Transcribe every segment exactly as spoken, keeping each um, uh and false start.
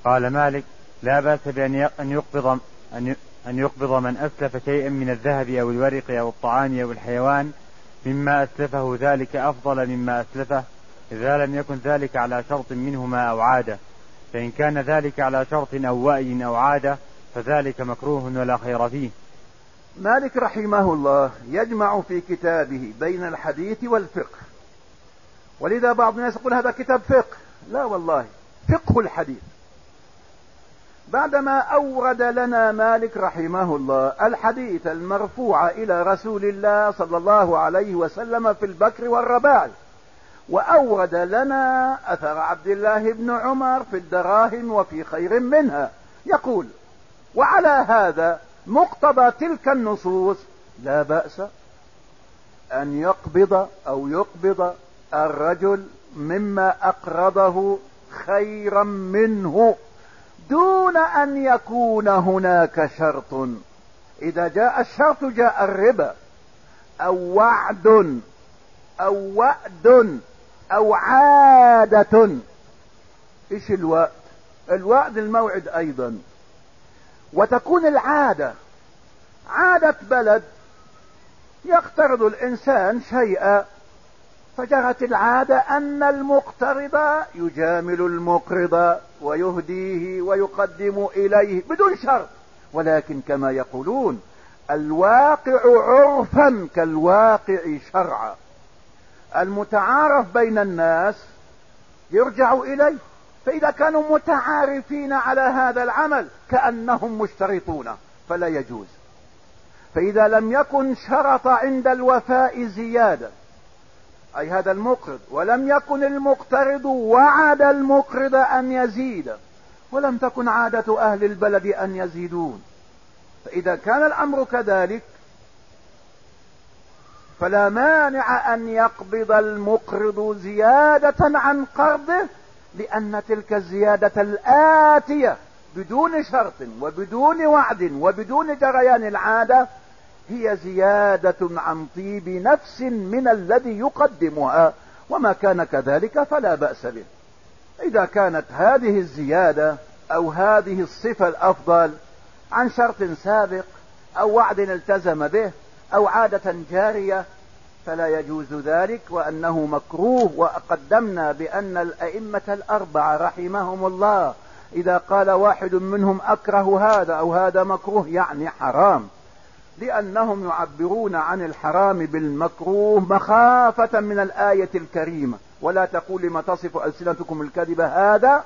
قال مالك: لا بأس بأن يقبض أن يقبض من أسلف شيئا من الذهب أو الورق أو الطعام أو الحيوان مما أسلفه، ذلك أفضل مما أسلفه إذا لم يكن ذلك على شرط منهما أو عادة، فإن كان ذلك على شرط أو وأي أو عادة فذلك مكروه ولا خير فيه. مالك رحمه الله يجمع في كتابه بين الحديث والفقه، ولذا بعض الناس يقول هذا كتاب فقه. لا والله، فقه الحديث. بعدما أورد لنا مالك رحمه الله الحديث المرفوع إلى رسول الله صلى الله عليه وسلم في البكر والرباع، وأورد لنا أثر عبد الله بن عمر في الدراهم وفي خير منها، يقول: وعلى هذا مقتضى تلك النصوص لا بأس أن يقبض أو يقبض الرجل مما أقرضه خيرا منه، دون أن يكون هناك شرط. إذا جاء الشرط جاء الربا أو وعد أو وعد أو عادة. إيش الوعد؟ الوعد الموعد أيضا، وتكون العادة عادة بلد يقترض الإنسان شيئا، فجرت العادة أن المقترض يجامل المقرض ويهديه ويقدم إليه بدون شرط، ولكن كما يقولون الواقع عرفا كالواقع شرعا، المتعارف بين الناس يرجع إليه، فإذا كانوا متعارفين على هذا العمل كأنهم مشترطون فلا يجوز. فإذا لم يكن شرط عند الوفاء زيادة، أي هذا المقرض، ولم يكن المقترض وعد المقرض أن يزيد، ولم تكن عادة أهل البلد أن يزيدون، فإذا كان الأمر كذلك فلا مانع أن يقبض المقرض زيادة عن قرضه، لأن تلك الزيادة الآتية بدون شرط وبدون وعد وبدون جريان العادة هي زيادة عن طيب نفس من الذي يقدمها، وما كان كذلك فلا بأس به. إذا كانت هذه الزيادة أو هذه الصفة الأفضل عن شرط سابق أو وعد التزم به أو عادة جارية فلا يجوز ذلك، وأنه مكروه. وقدمنا بأن الأئمة الأربعة رحمهم الله إذا قال واحد منهم أكره هذا أو هذا مكروه يعني حرام، لأنهم يعبرون عن الحرام بالمكروه مخافة من الآية الكريمة: ولا تقول لما تصف ألسنتكم الكذب هذا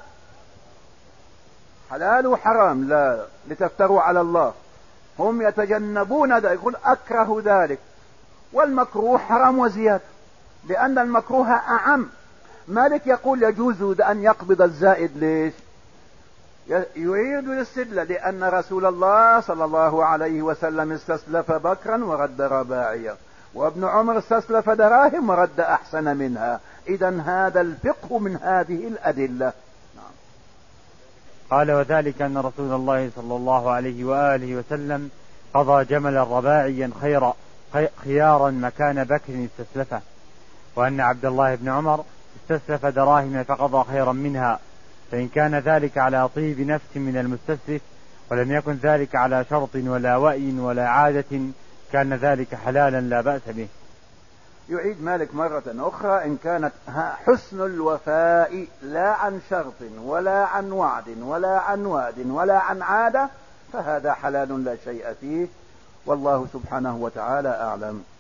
حلال وحرام، لا لتفتروا على الله. هم يتجنبون ذلك، يقول أكره ذلك، والمكروه حرام وزيادة، لأن المكروه أعم. مالك يقول يجوز أن يقبض الزائد. ليش؟ يريد الاستدلال لأن رسول الله صلى الله عليه وسلم استسلف بكرا ورد رباعيا، وابن عمر استسلف دراهم ورد أحسن منها. إذن هذا الفقه من هذه الأدلة. نعم. قال: وذلك أن رسول الله صلى الله عليه وآله وسلم قضى جملا رباعيا خيرا خيارا مكان بكر استسلفه، وأن عبد الله بن عمر استسلف دراهم فقضى خيرا منها، فإن كان ذلك على طيب نفس من المستسلف ولم يكن ذلك على شرط ولا وأي ولا عادة كان ذلك حلالا لا بأس به. يعيد مالك مرة أخرى: إن كانت حسن الوفاء لا عن شرط ولا عن وعد ولا عن وعد ولا عن عادة فهذا حلال لا شيء فيه، والله سبحانه وتعالى أعلم.